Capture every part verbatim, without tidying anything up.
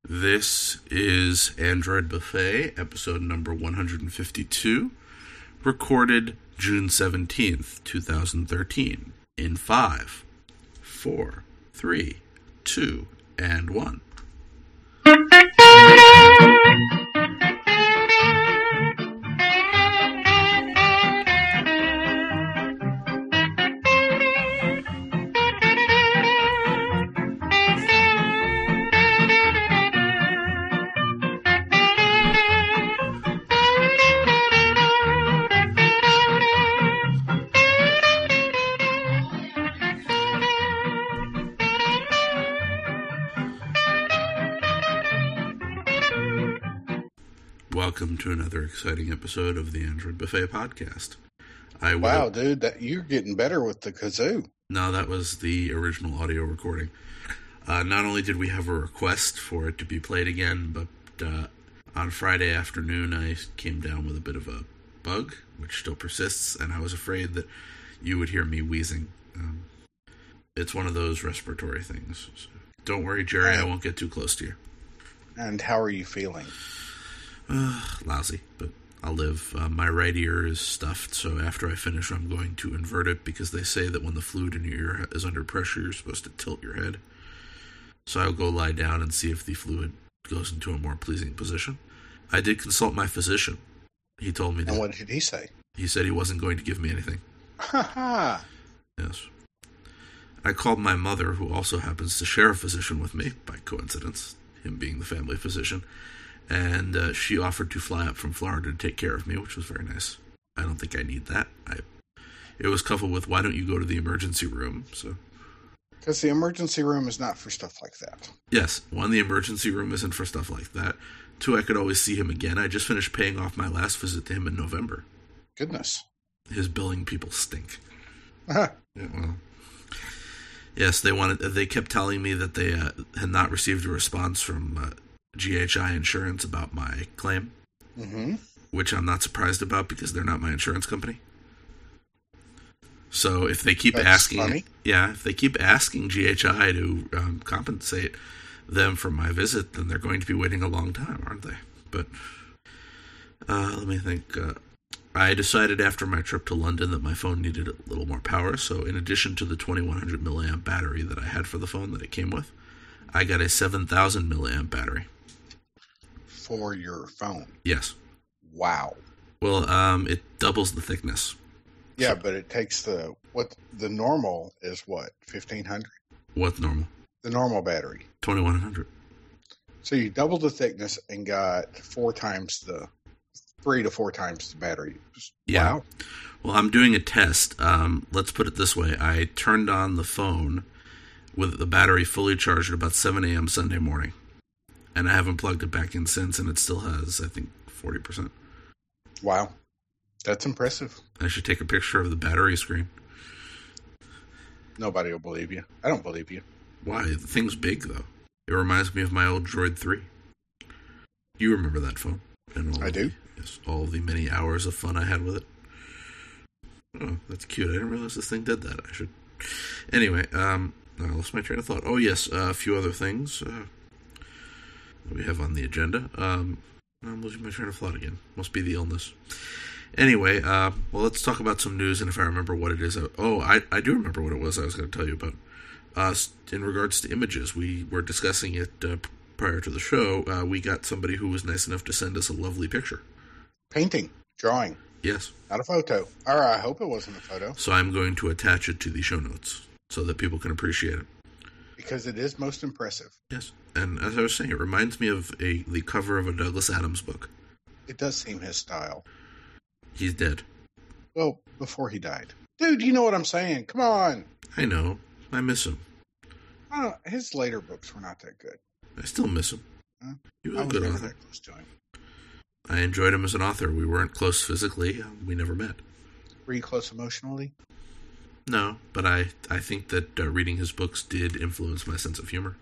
This is Android Buffet, episode number one hundred fifty-two, recorded June seventeenth, twenty thirteen, in five, four, three, two, and one. Welcome to another exciting episode of the Android Buffet podcast. I will... Wow, dude, that, you're getting better with the kazoo. No, that was the original audio recording. Uh, not only did we have a request for it to be played again, but uh, on Friday afternoon I came down with a bit of a bug, which still persists, and I was afraid that you would hear me wheezing. Um, it's one of those respiratory things. So don't worry, Jerry, I won't get too close to you. And how are you feeling? Uh, lousy, but I'll live. Uh, my right ear is stuffed, so after I finish, I'm going to invert it because they say that when the fluid in your ear is under pressure, you're supposed to tilt your head. So I'll go lie down and see if the fluid goes into a more pleasing position. I did consult my physician. He told me that. And what did he say? He said he wasn't going to give me anything. Ha ha. Yes. I called my mother, who also happens to share a physician with me, by coincidence, him being the family physician. And uh, she offered to fly up from Florida to take care of me, which was very nice. I don't think I need that. I, it was coupled with, why don't you go to the emergency room? So, because the emergency room is not for stuff like that. Yes, one, the emergency room isn't for stuff like that. Two, I could always see him again. I just finished paying off my last visit to him in November. Goodness. His billing people stink. Uh-huh. Yeah, well, yes, they wanted. They kept telling me that they uh, had not received a response from Uh, G H I Insurance about my claim, mm-hmm. which I'm not surprised about because they're not my insurance company. So if they keep That's asking, funny. yeah, if they keep asking G H I to um, compensate them for my visit, then they're going to be waiting a long time, aren't they? But uh, let me think. Uh, I decided after my trip to London that my phone needed a little more power, so in addition to the twenty-one hundred milliamp battery that I had for the phone that it came with, I got a seven thousand milliamp battery. For your phone? Yes. Wow. Well, um, it doubles the thickness. Yeah, so, but it takes the, what, the normal is what, fifteen hundred? What's normal? The normal battery. twenty-one hundred. So you doubled the thickness and got four times the, three to four times the battery. Just, yeah. Wow. Well, I'm doing a test. Um, let's put it this way. I turned on the phone with the battery fully charged at about seven a.m. Sunday morning. And I haven't plugged it back in since, and it still has, I think, forty percent. Wow. That's impressive. I should take a picture of the battery screen. Nobody will believe you. I don't believe you. Why? The thing's big, though. It reminds me of my old Droid three. You remember that phone? And all I do. The, yes, all the many hours of fun I had with it. Oh, that's cute. I didn't realize this thing did that. I should... Anyway, um... I lost my train of thought. Oh, yes, uh, a few other things uh, that we have on the agenda. Um, I'm losing my train of thought again. Must be the illness. Anyway, uh, well, let's talk about some news, and if I remember what it is. I, oh, I, I do remember what it was I was going to tell you about. Uh, in regards to images, we were discussing it uh, prior to the show. Uh, we got somebody who was nice enough to send us a lovely picture. Painting. Drawing. Yes. Not a photo. Or I hope it wasn't a photo. So I'm going to attach it to the show notes, so that people can appreciate it. Because it is most impressive. Yes. And as I was saying, it reminds me of a the cover of a Douglas Adams book. It does seem his style. He's dead. Well, before he died. Dude, you know what I'm saying. Come on. I know. I miss him. I don't know. His later books were not that good. I still miss him. Huh? He was I a was good never author. that close to him. I enjoyed him as an author. We weren't close physically. We never met. Were you close emotionally? No, but I, I think that uh, reading his books did influence my sense of humor.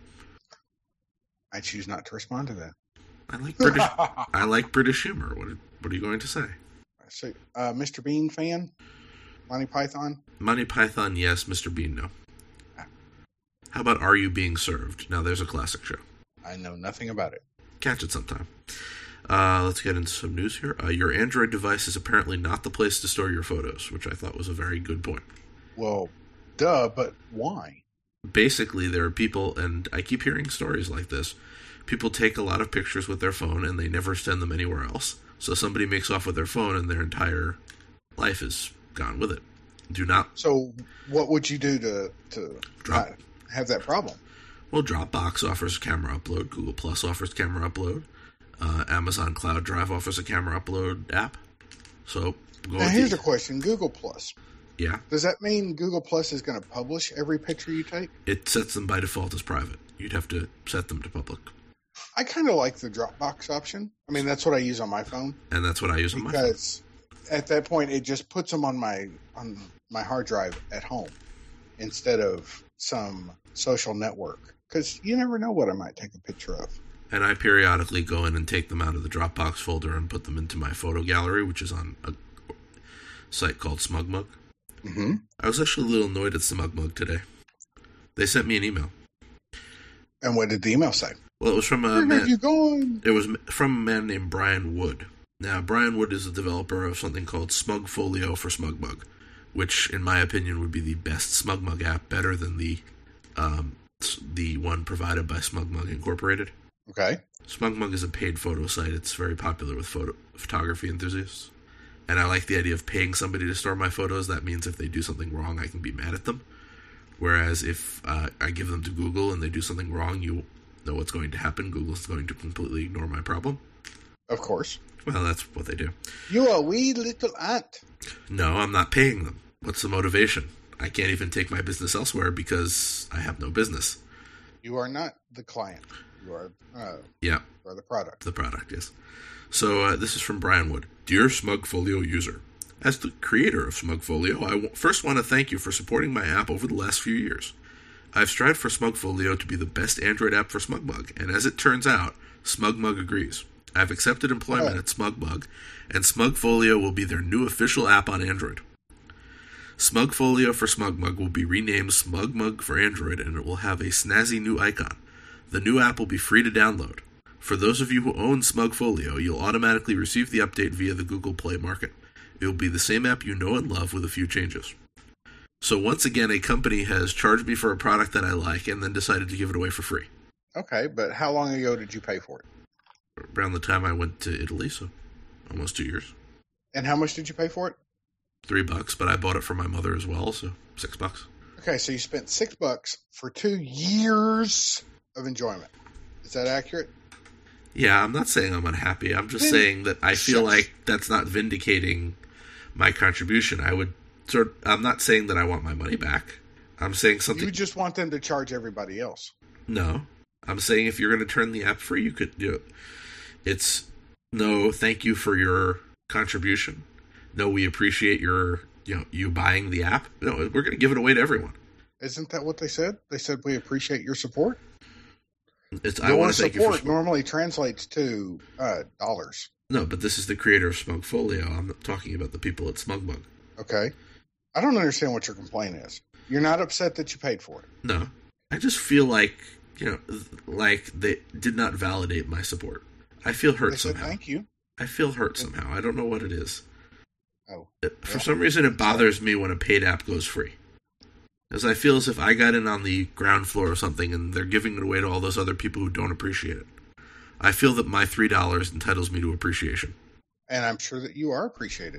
I choose not to respond to that. I like British. I like British humor. What What are you going to say? So, uh, Mister Bean fan, Monty Python. Monty Python, yes. Mister Bean, no. How about Are You Being Served? Now, there's a classic show. I know nothing about it. Catch it sometime. Uh, let's get into some news here. Uh, your Android device is apparently not the place to store your photos, which I thought was a very good point. Well, duh, but why? Basically, there are people, and I keep hearing stories like this, people take a lot of pictures with their phone and they never send them anywhere else. So somebody makes off with their phone and their entire life is gone with it. Do not... So what would you do to, to Drop. not have that problem? Well, Dropbox offers camera upload. Google Plus offers camera upload. Uh, Amazon Cloud Drive offers a camera upload app. So go Now, with here's the, a question. Google Plus. Yeah. Does that mean Google Plus is going to publish every picture you take? It sets them by default as private. You'd have to set them to public. I kind of like the Dropbox option. I mean, that's what I use on my phone. And that's what I use on my phone. Because at that point, it just puts them on my on my hard drive at home instead of some social network. Because you never know what I might take a picture of. And I periodically go in and take them out of the Dropbox folder and put them into my photo gallery, which is on a site called SmugMug. Mm-hmm. I was actually a little annoyed at SmugMug today. They sent me an email. And what did the email say? Well, it was from a Where man, have you gone? it was from a man named Brian Wood. Now, Brian Wood is a developer of something called SmugFolio for SmugMug, which, in my opinion, would be the best SmugMug app, better than the um, the one provided by SmugMug Incorporated. Okay. SmugMug is a paid photo site. It's very popular with photo photography enthusiasts. And I like the idea of paying somebody to store my photos. That means if they do something wrong, I can be mad at them. Whereas if uh, I give them to Google and they do something wrong, you know what's going to happen. Google's going to completely ignore my problem. Of course. Well, that's what they do. You are a wee little ant. No, I'm not paying them. What's the motivation? I can't even take my business elsewhere because I have no business. You are not the client. You are, uh, Yeah. you are the product. The product, yes. So uh, this is from Brian Wood. Dear SmugFolio user, as the creator of SmugFolio, I w- first want to thank you for supporting my app over the last few years. I've strived for SmugFolio to be the best Android app for SmugMug, and as it turns out, SmugMug agrees. I've accepted employment Oh. at SmugMug, and SmugFolio will be their new official app on Android. SmugFolio for SmugMug will be renamed SmugMug for Android, and it will have a snazzy new icon. The new app will be free to download. For those of you who own SmugFolio, you'll automatically receive the update via the Google Play Market. It will be the same app you know and love with a few changes. So once again, a company has charged me for a product that I like and then decided to give it away for free. Okay, but how long ago did you pay for it? Around the time I went to Italy, so almost two years. And how much did you pay for it? Three bucks, but I bought it for my mother as well, so six bucks. Okay, so you spent six bucks for two years of enjoyment. Is that accurate? Yeah, I'm not saying I'm unhappy. I'm just Then saying that I feel shucks. like that's not vindicating my contribution. I would sort. I'm not saying that I want my money back. I'm saying something. You just want them to charge everybody else. No, I'm saying if you're going to turn the app free, you could do it. It's no, thank you for your contribution. No, we appreciate your, you know, you buying the app. No, we're going to give it away to everyone. Isn't that what they said? They said we appreciate your support. It's I Your want to thank you for support support. normally translates to uh, dollars. No, but this is the creator of SmugFolio. I'm not talking about the people at SmugMug. Okay, I don't understand what your complaint is. You're not upset that you paid for it. No, I just feel like, you know, like they did not validate my support. I feel hurt They said somehow. thank you. I feel hurt somehow. I don't know what it is. Oh, It- For yeah. some reason, it bothers me when a paid app goes free. Because I feel as if I got in on the ground floor or something and they're giving it away to all those other people who don't appreciate it. I feel that my three dollars entitles me to appreciation. and I'm sure that you are appreciated.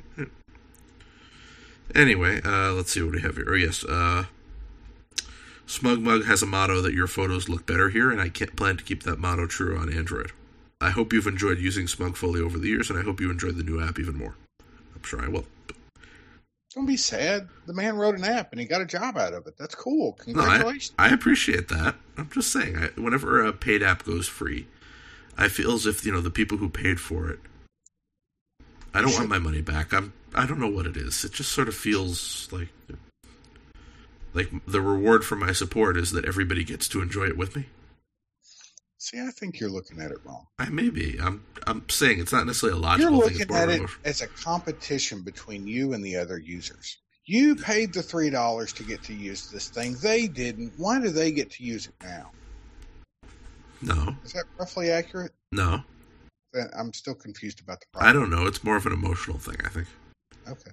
Anyway, uh, let's see what we have here. Oh, yes. Uh, SmugMug has a motto that your photos look better here, and I can't plan to keep that motto true on Android. I hope you've enjoyed using SmugFolio over the years, and I hope you enjoy the new app even more. I'm sure I will. Don't be sad. The man wrote an app and he got a job out of it. That's cool. No, Congratulations. I, I appreciate that. I'm just saying, I, whenever a paid app goes free, I feel as if, you know, the people who paid for it, I don't You want should- my money back. I'm, I don't know what it is. It just sort of feels like, like the reward for my support is that everybody gets to enjoy it with me. See, I think you're looking at it wrong. I may be. I'm, I'm saying it's not necessarily a You're logical thing. It's looking more at of it an emotion. as a competition between you and the other users. You paid the three dollars to get to use this thing. They didn't. Why do they get to use it now? No. Is that roughly accurate? No. Then I'm still confused about the problem. I don't know. It's more of an emotional thing, I think. Okay.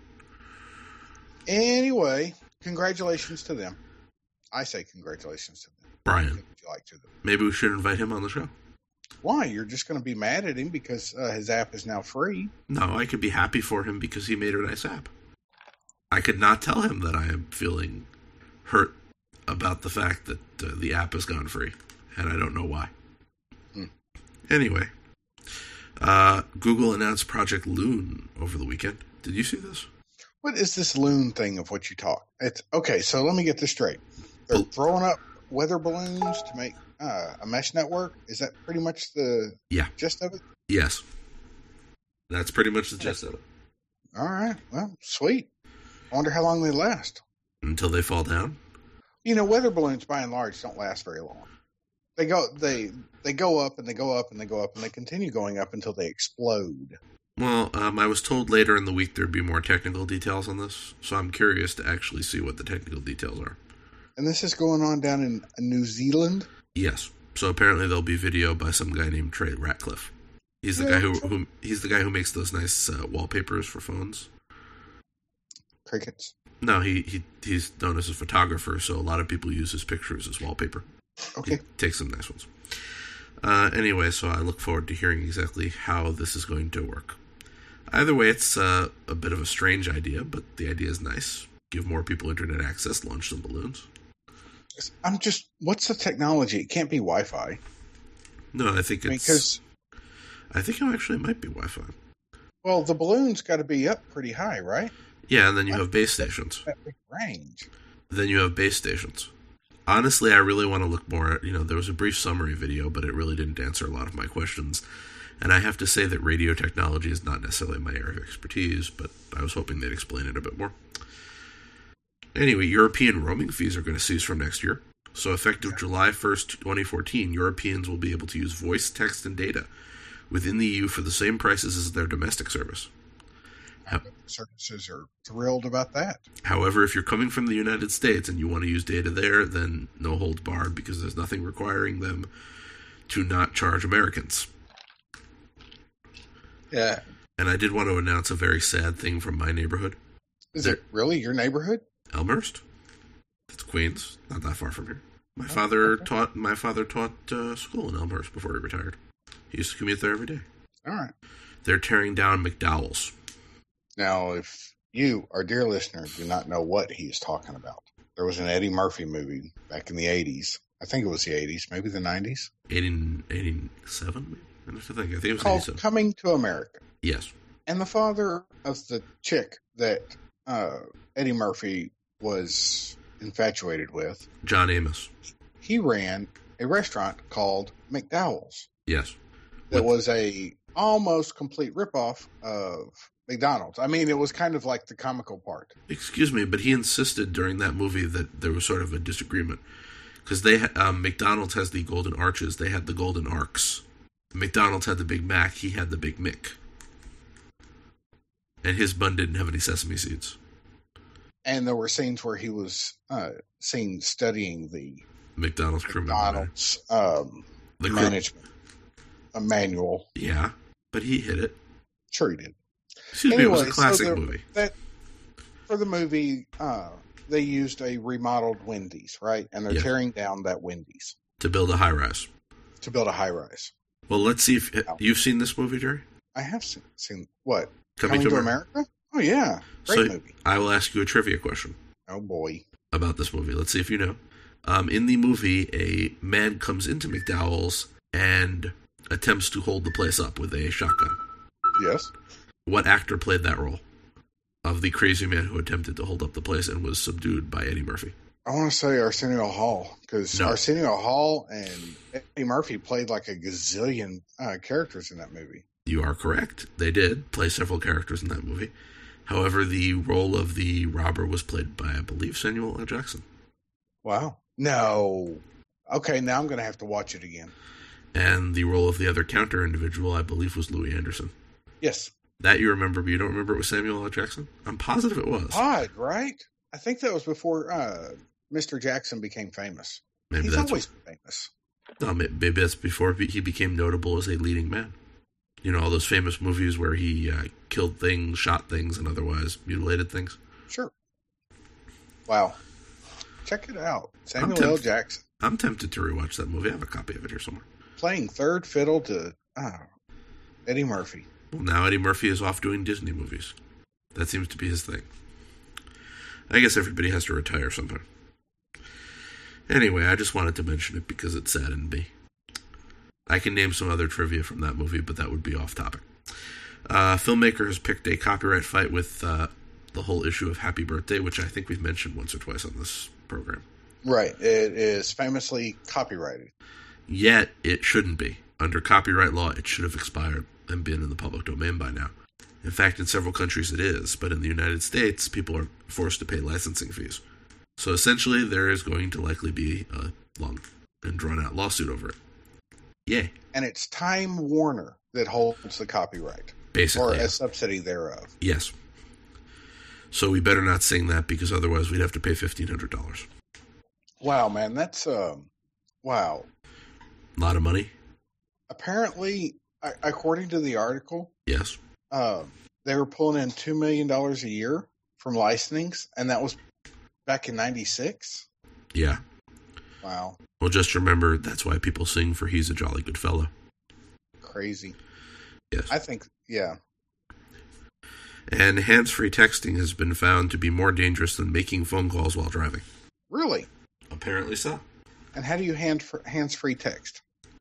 Anyway, congratulations to them. I say congratulations to them. Brian. What would you like to them? Maybe we should invite him on the show. Why? You're just going to be mad at him because uh, his app is now free? No, I could be happy for him because he made a nice app. I could not tell him that I am feeling hurt about the fact that uh, the app has gone free, and I don't know why. Hmm. Anyway, uh, Google announced Project Loon over the weekend. Did you see this? What is this Loon thing of what you talk? It's okay, so let me get this straight. They're Oh. throwing up weather balloons to make uh, a mesh network? Is that pretty much the Yeah. gist of it? Yes. That's pretty much the gist of it. All right. Well, sweet. I wonder how long they last. Until they fall down? You know, weather balloons by and large don't last very long. They go they they go up and they go up and they go up and they continue going up until they explode. Well, um, I was told later in the week there'd be more technical details on this, so I'm curious to actually see what the technical details are. And this is going on down in New Zealand? Yes. So apparently there'll be video by some guy named Trey Ratcliffe. He's the guy who, who he's the guy who makes those nice uh, wallpapers for phones. Crickets. No, he, he he's known as a photographer, so a lot of people use his pictures as wallpaper. Okay. He takes some nice ones. Uh, anyway, so I look forward to hearing exactly how this is going to work. Either way, it's uh, a bit of a strange idea, but the idea is nice. Give more people internet access, launch some balloons. I'm just, what's the technology? It can't be Wi-Fi. No, I think it's... Because, I think it actually might be Wi-Fi. well, the balloon's got to be up pretty high, right? Yeah, and then you have base stations. That big range. Then you have base stations. Honestly, I really want to look more at, you know, there was a brief summary video, but it really didn't answer a lot of my questions. And I have to say that radio technology is not necessarily my area of expertise, but I was hoping they'd explain it a bit more. Anyway, European roaming fees are going to cease from next year. So effective July first, twenty fourteen, Europeans will be able to use voice, text, and data within the E U for the same prices as their domestic service. I bet the services are thrilled about that. However, if you're coming from the United States and you want to use data there, then no holds barred because there's nothing requiring them to not charge Americans. Yeah. And I did want to announce a very sad thing from my neighborhood. Is it really your neighborhood? Elmhurst. That's Queens, not that far from here. My oh, father okay. taught my father taught uh, school in Elmhurst before he retired. He used to commute there every day. All right. They're tearing down McDowell's. Now, if you, our dear listener, do not know what he is talking about, there was an Eddie Murphy movie back in the eighties. I think it was the eighties, maybe the nineties. eighty, eighty-seven, maybe? I don't think. I think it was called eighty-seven. Coming to America. Yes. And the father of the chick that uh, Eddie Murphy was infatuated with, John Amos, he ran a restaurant called McDowell's. Yes. That was a almost complete ripoff of McDonald's. I mean, it was kind of like the comical part. Excuse me, but he insisted during that movie that there was sort of a disagreement. Because they ha- um, McDonald's has the Golden Arches. They had the Golden Arcs. McDonald's had the Big Mac. He had the Big Mick. And his bun didn't have any sesame seeds. And there were scenes where he was uh, seen studying the McDonald's crew McDonald's um, the management a manual. Yeah, but he hit it. Sure he did. Excuse anyway, me, it was a classic so movie. That, for the movie, uh, they used a remodeled Wendy's, right? And they're yes. tearing down that Wendy's. To build a high-rise. To build a high-rise. Well, let's see if... You've seen this movie, Jerry? I have seen... seen what? Coming, Coming to, to America? America? Oh, yeah. Great so movie. I will ask you a trivia question. Oh, boy. About this movie. Let's see if you know. Um, in the movie, a man comes into McDowell's and attempts to hold the place up with a shotgun. Yes. What actor played that role of the crazy man who attempted to hold up the place and was subdued by Eddie Murphy? I want to say Arsenio Hall, because no. Arsenio Hall and Eddie Murphy played like a gazillion uh, characters in that movie. You are correct. They did play several characters in that movie. However, the role of the robber was played by, I believe, Samuel L. Jackson. Wow. No. Okay, now I'm going to have to watch it again. And the role of the other counter individual, I believe, was Louis Anderson. Yes. That you remember, but you don't remember it was Samuel L. Jackson? I'm positive it was. Odd, right? I think that was before uh, Mister Jackson became famous. Maybe He's that's always what, famous. No, maybe that's before he became notable as a leading man. You know, all those famous movies where he uh, killed things, shot things, and otherwise mutilated things. Sure. Wow. Check it out. Samuel L. Jackson. I'm tempted to rewatch that movie. I have a copy of it here somewhere. Playing third fiddle to oh, Eddie Murphy. Well, now Eddie Murphy is off doing Disney movies. That seems to be his thing. I guess everybody has to retire sometime. Anyway, I just wanted to mention it because it saddened me. I can name some other trivia from that movie, but that would be off topic. Uh, filmmaker has picked a copyright fight with uh, the whole issue of Happy Birthday, which I think we've mentioned once or twice on this program. Right. It is famously copyrighted. Yet, it shouldn't be. Under copyright law, it should have expired and been in the public domain by now. In fact, in several countries it is, but in the United States, people are forced to pay licensing fees. So essentially, there is going to likely be a long and drawn-out lawsuit over it. Yay. And it's Time Warner that holds the copyright. Basically. Or a subsidy thereof. Yes. So we better not sing that because otherwise we'd have to pay fifteen hundred dollars. Wow, man. That's, um, wow. A lot of money? Apparently, according to the article, yes, uh, they were pulling in two million dollars a year from licensings, and that was back in ninety-six? Yeah. Wow. Well, just remember, that's why people sing for He's a Jolly Good Fellow. Crazy. Yes. I think, yeah. And hands-free texting has been found to be more dangerous than making phone calls while driving. Really? Apparently so. And how do you hand hands-free text?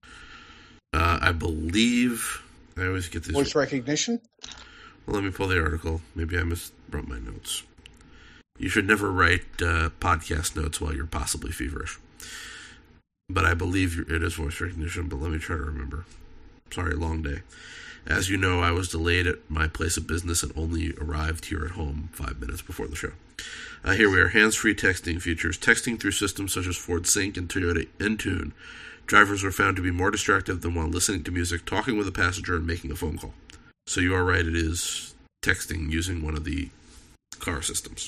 Uh, I believe... I always get this... Voice recognition? Well, let me pull the article. Maybe I miswrote my notes. You should never write uh, podcast notes while you're possibly feverish. But I believe it is voice recognition, but let me try to remember. Sorry, long day. As you know, I was delayed at my place of business and only arrived here at home five minutes before the show. Uh, here we are. Hands-free texting features. Texting through systems such as Ford Sync and Toyota Entune. Drivers are found to be more distracted than while listening to music, talking with a passenger, and making a phone call. So you are right, it is texting using one of the car systems.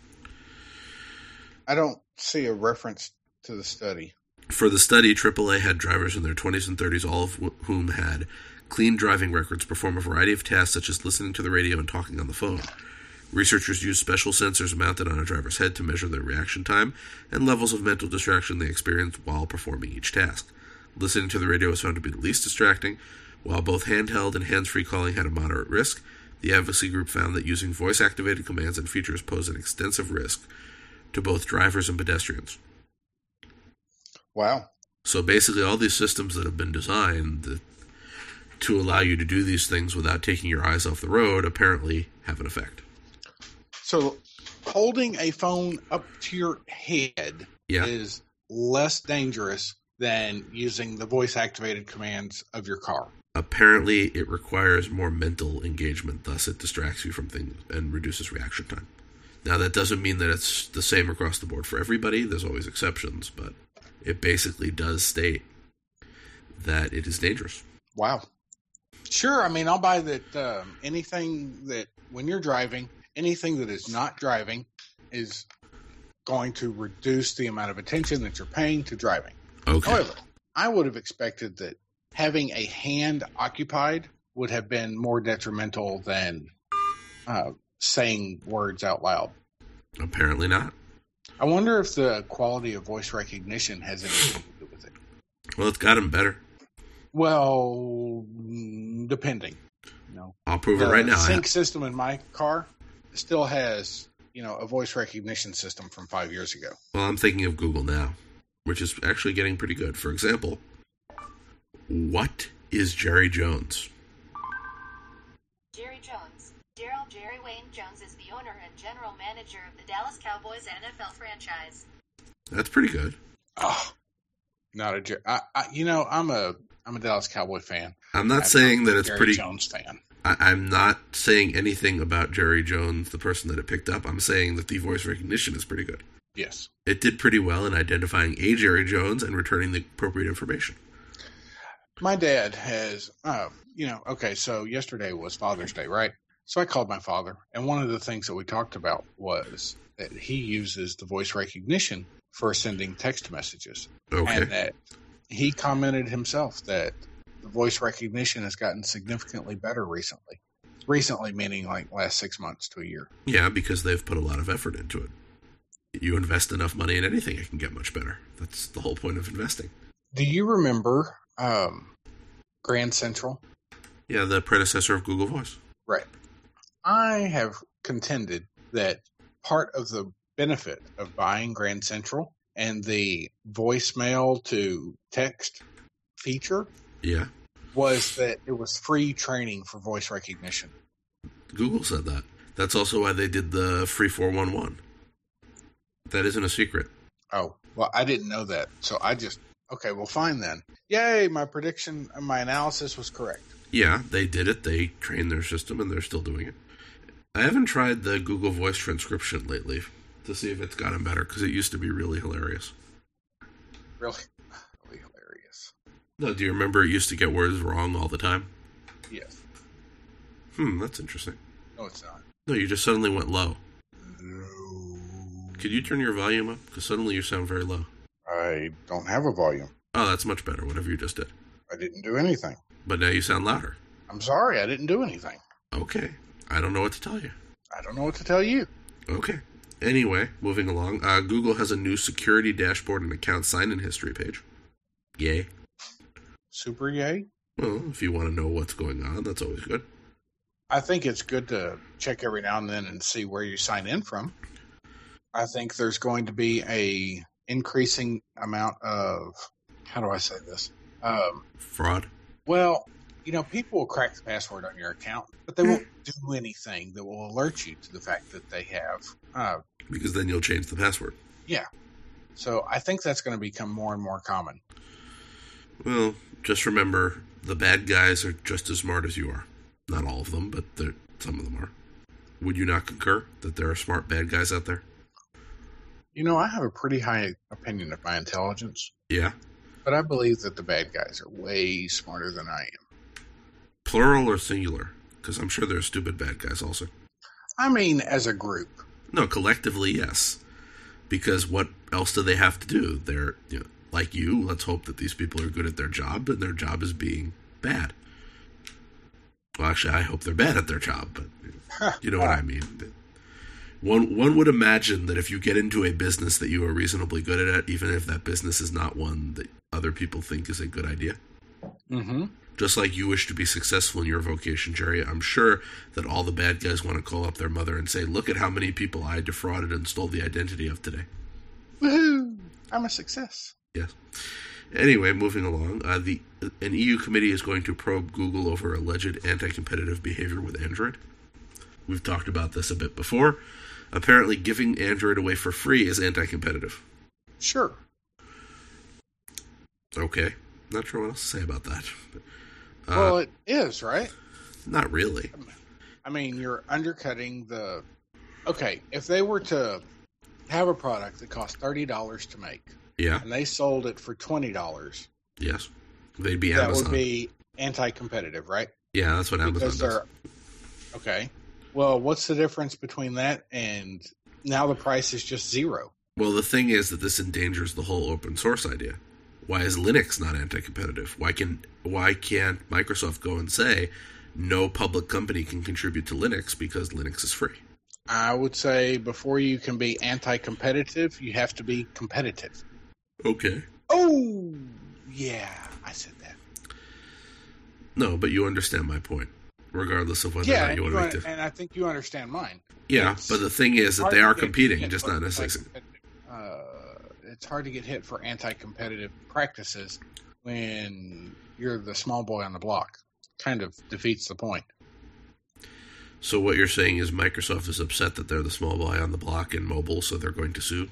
I don't see a reference to the study. For the study, triple A had drivers in their twenties and thirties, all of whom had clean driving records, perform a variety of tasks such as listening to the radio and talking on the phone. Researchers used special sensors mounted on a driver's head to measure their reaction time and levels of mental distraction they experienced while performing each task. Listening to the radio was found to be the least distracting. While both handheld and hands-free calling had a moderate risk, the advocacy group found that using voice-activated commands and features posed an extensive risk to both drivers and pedestrians. Wow. So basically all these systems that have been designed to allow you to do these things without taking your eyes off the road apparently have an effect. So holding a phone up to your head yeah. is less dangerous than using the voice-activated commands of your car. Apparently it requires more mental engagement, thus it distracts you from things and reduces reaction time. Now that doesn't mean that it's the same across the board for everybody. There's always exceptions, but it basically does state that it is dangerous. Wow. Sure, I mean, I'll buy that um, anything that, when you're driving, anything that is not driving is going to reduce the amount of attention that you're paying to driving. Okay. However, I would have expected that having a hand occupied would have been more detrimental than uh, saying words out loud. Apparently not. I wonder if the quality of voice recognition has anything to do with it. Well, it's gotten better. Well, depending. You know, I'll prove the it right now. The sync system in my car still has, you know, a voice recognition system from five years ago. Well, I'm thinking of Google now, which is actually getting pretty good. For example, what is Jerry Jones? Jerry Jones. Daryl Jerry Wayne Jones is the owner and general manager of the Dallas Cowboys N F L franchise. That's pretty good. Oh, not a Jerry. I, I, you know, I'm a I'm a Dallas Cowboy fan. I'm not I'm saying a that it's Jerry pretty. Jones fan. I, I'm not saying anything about Jerry Jones, the person that it picked up. I'm saying that the voice recognition is pretty good. Yes. It did pretty well in identifying a Jerry Jones and returning the appropriate information. My dad has, uh, you know, okay, so yesterday was Father's Day, right? So I called my father, and one of the things that we talked about was that he uses the voice recognition for sending text messages. Okay. And that he commented himself that the voice recognition has gotten significantly better recently. Recently, meaning like last six months to a year. Yeah, because they've put a lot of effort into it. You invest enough money in anything, it can get much better. That's the whole point of investing. Do you remember um, Grand Central? Yeah, the predecessor of Google Voice. Right. I have contended that part of the benefit of buying Grand Central and the voicemail to text feature Yeah. was that it was free training for voice recognition. Google said that. That's also why they did the free four one one. That isn't a secret. Oh, well, I didn't know that. So I just, okay, well, fine then. Yay, my prediction, my analysis was correct. Yeah, they did it. They trained their system, and they're still doing it. I haven't tried the Google Voice transcription lately to see if it's gotten better, because it used to be really hilarious. Really? Really hilarious. No, do you remember it used to get words wrong all the time? Yes. Hmm, that's interesting. No, it's not. No, you just suddenly went low. No. Could you turn your volume up? Because suddenly you sound very low. I don't have a volume. Oh, that's much better, whatever you just did. I didn't do anything. But now you sound louder. I'm sorry, I didn't do anything. Okay. I don't know what to tell you. I don't know what to tell you. Okay. Anyway, moving along. Uh, Google has a new security dashboard and account sign-in history page. Yay. Super yay? Well, if you want to know what's going on, that's always good. I think it's good to check every now and then and see where you sign in from. I think there's going to be a increasing amount of, how do I say this? Um, Fraud? Well, you know, people will crack the password on your account, but they won't do anything that will alert you to the fact that they have. Uh, Because then you'll change the password. yeah. So I think that's going to become more and more common. Well, just remember, the bad guys are just as smart as you are. Not all of them, but some of them are. Would you not concur that there are smart bad guys out there? You know, I have a pretty high opinion of my intelligence, Yeah. but I believe that the bad guys are way smarter than I am. Plural or singular? Because I'm sure there are stupid bad guys also. I mean, as a group. No, collectively, yes. Because what else do they have to do? They're, you know, like you, let's hope that these people are good at their job, and their job is being bad. Well, actually, I hope they're bad at their job, but you know what I mean. One one would imagine that if you get into a business that you are reasonably good at, even if that business is not one that other people think is a good idea. Mm-hmm. Just like you wish to be successful in your vocation, Jerry, I'm sure that all the bad guys want to call up their mother and say, look at how many people I defrauded and stole the identity of today. Woohoo! I'm a success. Yes. Anyway, moving along, uh, the an E U committee is going to probe Google over alleged anti-competitive behavior with Android. We've talked about this a bit before. Apparently, giving Android away for free is anti-competitive. Sure. Okay. Not sure what else to say about that. But, uh, Well, it is, right? not really. I mean, you're undercutting the... Okay, if they were to have a product that cost thirty dollars to make, Yeah. and they sold it for twenty dollars, Yes. They'd be that Amazon. would be anti-competitive, right? Yeah, that's what Amazon Because does. they're... Okay. Well, what's the difference between that and now the price is just zero? Well, the thing is that this endangers the whole open source idea. Why is Linux not anti-competitive? Why can why can't Microsoft go and say no public company can contribute to Linux because Linux is free? I would say before you can be anti-competitive, you have to be competitive. Okay. Oh, yeah, I said that. No, but you understand my point, regardless of whether or Yeah, not you and, want you to make un- the... and I think you understand mine. Yeah, It's but the thing is that hard they to are get competing, hit just for not necessarily... anti-competitive- Uh, it's hard to get hit for anti-competitive practices when you're the small boy on the block. Kind of defeats the point. So what you're saying is Microsoft is upset that they're the small boy on the block in mobile, so they're going to sue?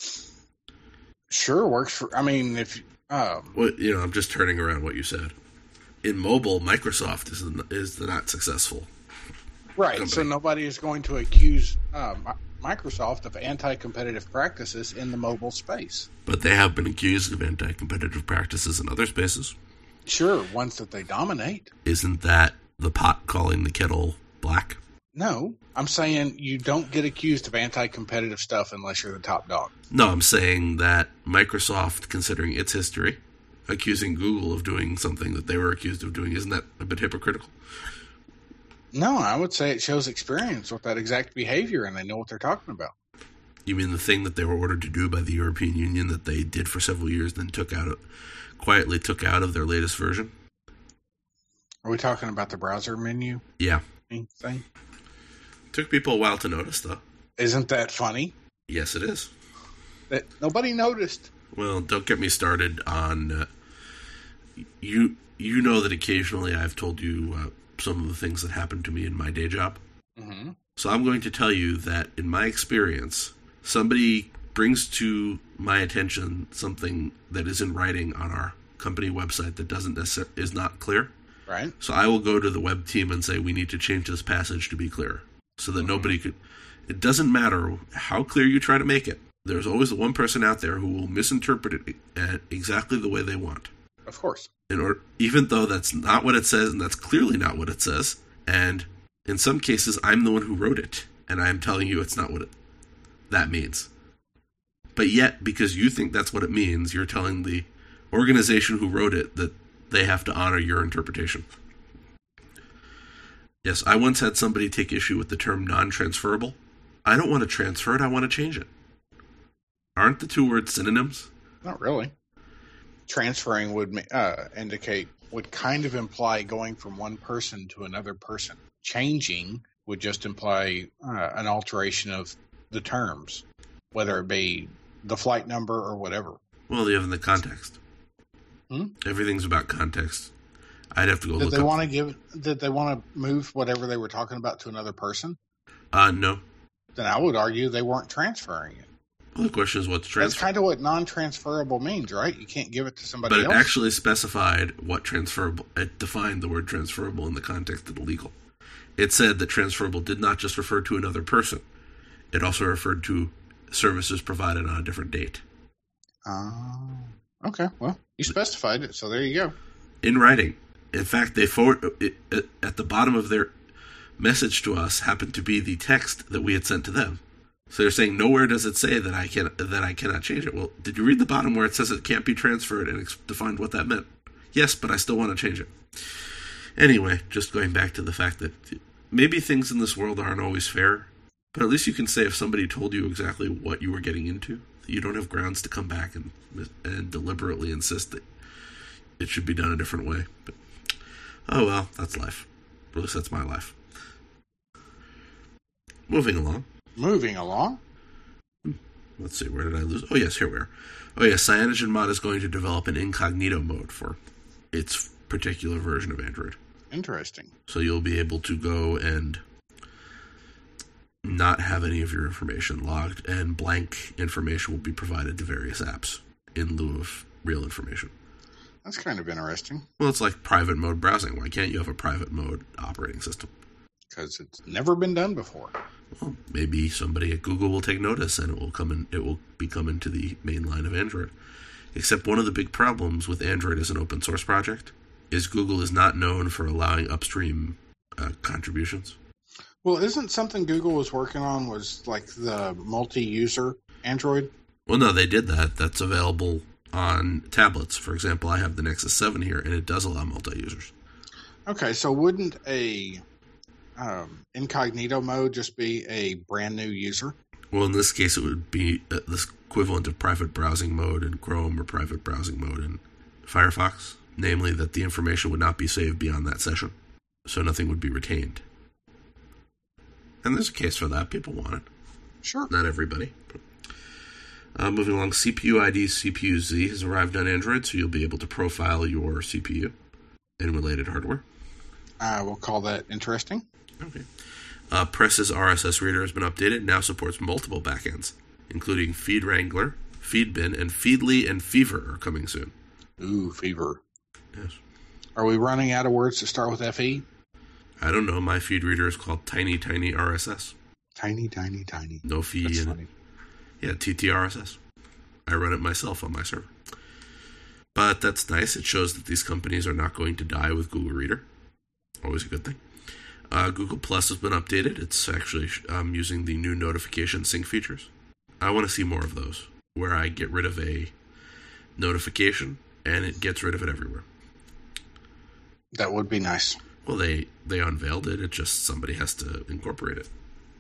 Sure, works for... I mean, if... Um, Well, you know, I'm just turning around what you said. In mobile, Microsoft is the, is the not successful. right, company. so nobody is going to accuse uh, Mi- Microsoft of anti-competitive practices in the mobile space. But they have been accused of anti-competitive practices in other spaces. Sure, ones that they dominate. Isn't that the pot calling the kettle black? No, I'm saying you don't get accused of anti-competitive stuff unless you're the top dog. No, I'm saying that Microsoft, considering its history, accusing Google of doing something that they were accused of doing. Isn't that a bit hypocritical? No, I would say it shows experience with that exact behavior, and they know what they're talking about. You mean the thing that they were ordered to do by the European Union that they did for several years, then took out, of, quietly took out of their latest version? Are we talking about the browser menu? Yeah. Thing? Took people a while to notice, though. Isn't that funny? Yes, it is. That nobody noticed. Well, don't get me started on... Uh, you You know that occasionally I've told you uh, some of the things that happened to me in my day job. Mm-hmm. So I'm going to tell you that, in my experience, somebody brings to my attention something that is in writing on our company website that doesn't necessarily is not clear. Right. So I will go to the web team and say, we need to change this passage to be clear, so that mm-hmm. nobody could... It doesn't matter how clear you try to make it. There's always the one person out there who will misinterpret it exactly the way they want. Of course. In order, even though that's not what it says, and that's clearly not what it says. And in some cases, I'm the one who wrote it, and I'm telling you it's not what it, that means. But yet, because you think that's what it means, you're telling the organization who wrote it that they have to honor your interpretation. Yes, I once had somebody take issue with the term non-transferable. I don't want to transfer it, I want to change it. Aren't the two words synonyms? Not really. Transferring would uh, indicate, would kind of imply going from one person to another person. Changing would just imply uh, an alteration of the terms, whether it be the flight number or whatever. Well, they have in the context. Hmm? Everything's about context. I'd have to go did look they up. want to give? Did they want to move whatever they were talking about to another person? Uh, no. Then I would argue they weren't transferring it. Well, the question is what's transfer. That's kind of what non-transferable means, right? You can't give it to somebody else. But it else. actually specified what transferable. It defined the word transferable in the context of the legal. It said that transferable did not just refer to another person. It also referred to services provided on a different date. Oh, uh, okay. Well, you specified it, so there you go. In writing. In fact, they forward it, it, at the bottom of their message to us happened to be the text that we had sent to them. So they're saying, nowhere does it say that I can that I cannot change it. Well, did you read the bottom where it says it can't be transferred and defined what that meant? Yes, but I still want to change it. Anyway, just going back to the fact that maybe things in this world aren't always fair, but at least you can say if somebody told you exactly what you were getting into, you don't have grounds to come back and and deliberately insist that it should be done a different way. But oh well, that's life. At least that's my life. Moving along. Moving along. Let's see, where did I lose? Oh, yes, here we are. Oh, yes, CyanogenMod is going to develop an incognito mode for its particular version of Android. Interesting. So you'll be able to go and not have any of your information logged, and blank information will be provided to various apps in lieu of real information. That's kind of interesting. Well, it's like private mode browsing. Why can't you have a private mode operating system? Because it's never been done before. Well, maybe somebody at Google will take notice and it will come in. It will be coming to the main line of Android. Except one of the big problems with Android as an open source project is Google is not known for allowing upstream uh, contributions. Well, isn't something Google was working on was like the multi-user Android? Well, no, they did that. That's available on tablets. For example, I have the Nexus seven here, and it does allow multi-users. Okay, so wouldn't a um, incognito mode just be a brand new user? Well, in this case, it would be uh, the equivalent of private browsing mode in Chrome or private browsing mode in Firefox. Namely, that the information would not be saved beyond that session. So nothing would be retained. And there's a case for that. People want it. Sure. Not everybody. Uh, moving along, C P U I D C P U Z has arrived on Android, so you'll be able to profile your C P U and related hardware. I will call that interesting. Okay. Uh, Press's R S S reader has been updated and now supports multiple backends, including Feed Wrangler, Feedbin, and Feedly and Fever are coming soon. Ooh, Fever. Yes. Are we running out of words to start with F E? I don't know. My feed reader is called Tiny Tiny R S S. Tiny, tiny, tiny. No fee That's in funny. it. Yeah, T T R S S. I run it myself on my server. But that's nice. It shows that these companies are not going to die with Google Reader. Always a good thing. Uh, Google Plus has been updated. It's actually um, using the new notification sync features. I want to see more of those, where I get rid of a notification and it gets rid of it everywhere. That would be nice. Well, they, they unveiled it. It just somebody has to incorporate it.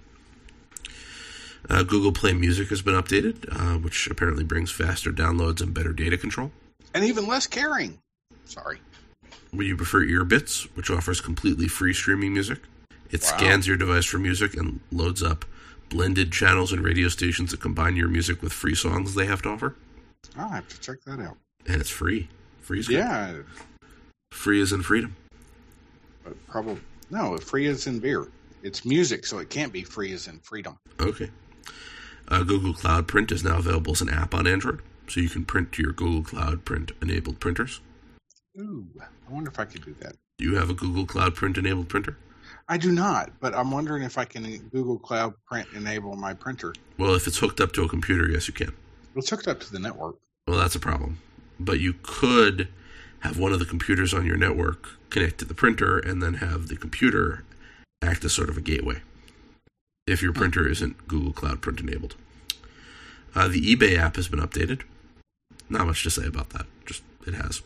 Uh, Google Play Music has been updated, uh, which apparently brings faster downloads and better data control. And even less caring. Sorry. Would you prefer Earbits, which offers completely free streaming music? It Wow. scans your device for music and loads up blended channels and radio stations that combine your music with free songs they have to offer. I'll have to check that out. And it's free. Free is good. Yeah. Free is in freedom. But probably no, free as in beer. It's music, so it can't be free as in freedom. Okay. Uh, Google Cloud Print is now available as an app on Android, so you can print to your Google Cloud Print enabled printers. Ooh, I wonder if I could do that. Do you have a Google Cloud Print enabled printer? I do not, but I'm wondering if I can Google Cloud Print enable my printer. Well, if it's hooked up to a computer, yes, you can. It's hooked up to the network. Well, that's a problem. But you could have one of the computers on your network connect to the printer and then have the computer act as sort of a gateway if your printer isn't Google Cloud Print enabled. Uh, the eBay app has been updated. Not much to say about that. Just, it has.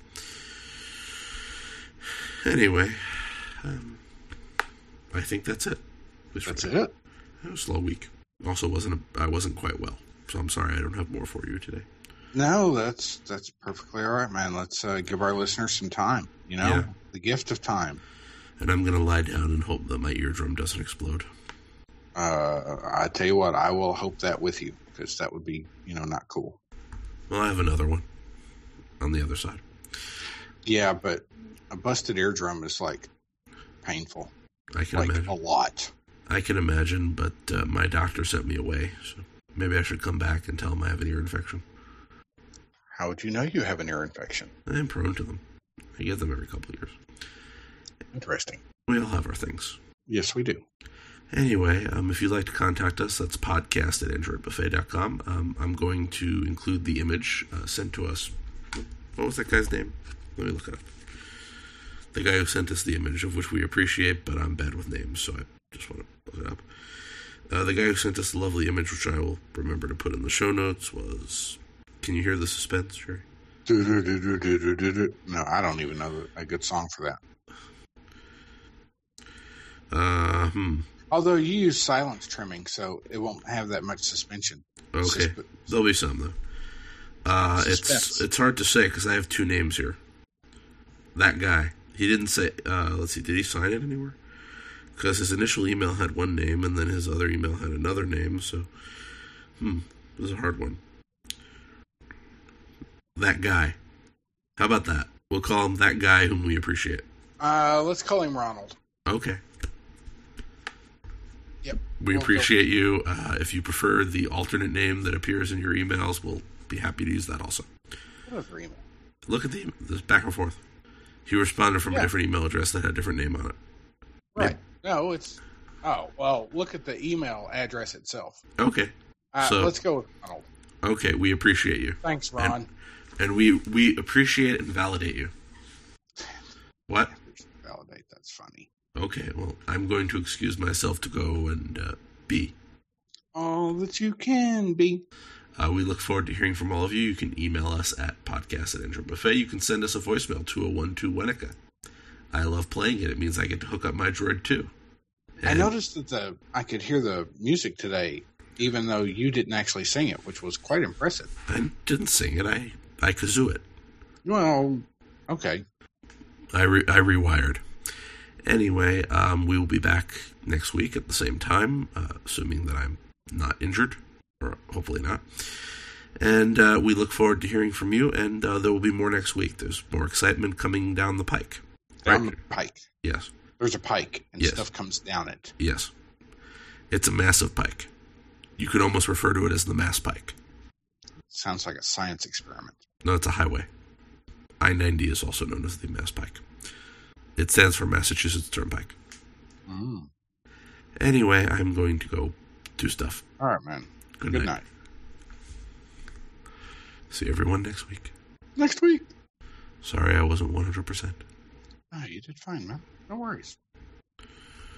Anyway, um, I think that's it. That's it. it. It was a slow week. Also, wasn't a, I wasn't quite well, so I'm sorry I don't have more for you today. No, that's that's perfectly all right, man. Let's uh, give our listeners some time. You know, Yeah. the gift of time. And I'm going to lie down and hope that my eardrum doesn't explode. Uh, I tell you what, I will hope that with you because that would be, you know, not cool. Well, I have another one on the other side. Yeah, but a busted eardrum is like painful, I can like imagine. a lot. I can imagine, but uh, my doctor sent me away, so maybe I should come back and tell him I have an ear infection. How would you know you have an ear infection? I am prone to them. I get them every couple of years. Interesting. We all have our things. Yes, we do. Anyway, um, if you'd like to contact us, that's podcast at android buffet dot com. Um, I'm going to include the image uh, sent to us. What was that guy's name? Let me look it up. The guy who sent us the image, of which we appreciate, but I'm bad with names, so I just want to look it up. Uh, the guy who sent us the lovely image, which I will remember to put in the show notes, was... Can you hear the suspense, Sherry? No, I don't even know a good song for that. Uh, hmm. Although you use silence trimming, so it won't have that much suspension. Okay. Susp- There'll be some, though. Uh, Suspense. it's it's hard to say, because I have two names here. That guy. He didn't say... Uh, let's see, did he sign it anywhere? Because his initial email had one name, and then his other email had another name, so... Hmm. It was a hard one. That guy. How about that? We'll call him that guy whom we appreciate. Uh, let's call him Ronald. Okay. Yep. We We'll appreciate you. Uh, if you prefer the alternate name that appears in your emails, we'll be happy to use that also. Whatever email. Look at the this back and forth. He responded from Yeah. a different email address that had a different name on it. Right. No, it's... Oh, well, look at the email address itself. Okay. Uh, So- let's go with Ronald. Okay, we appreciate you. Thanks, Ron. And we, we appreciate and validate you. What? Validate, that's funny. Okay, well, I'm going to excuse myself to go and uh, be. All that you can be. Uh, we look forward to hearing from all of you. You can email us at podcast at Android Buffet. You can send us a voicemail, two oh one two Winnica. I love playing it. It means I get to hook up my droid, too. I And- noticed that the I could hear the music today, even though you didn't actually sing it, which was quite impressive. I didn't sing it. I, I kazoo it. Well, okay. I, re- I rewired. Anyway, um, we will be back next week at the same time, uh, assuming that I'm not injured, or hopefully not. And uh, we look forward to hearing from you, and uh, there will be more next week. There's more excitement coming down the pike. Down Right? the pike. Yes, There's a pike, and Yes. stuff comes down it. yes. It's a massive pike. You could almost refer to it as the Mass Pike. Sounds like a science experiment. No, it's a highway. I ninety is also known as the Mass Pike. It stands for Massachusetts Turnpike. Mm. Anyway, I'm going to go do stuff. All right, man. Good, Good night. night. See everyone next week. Next week. Sorry I wasn't one hundred percent. Oh, you did fine, man. No worries.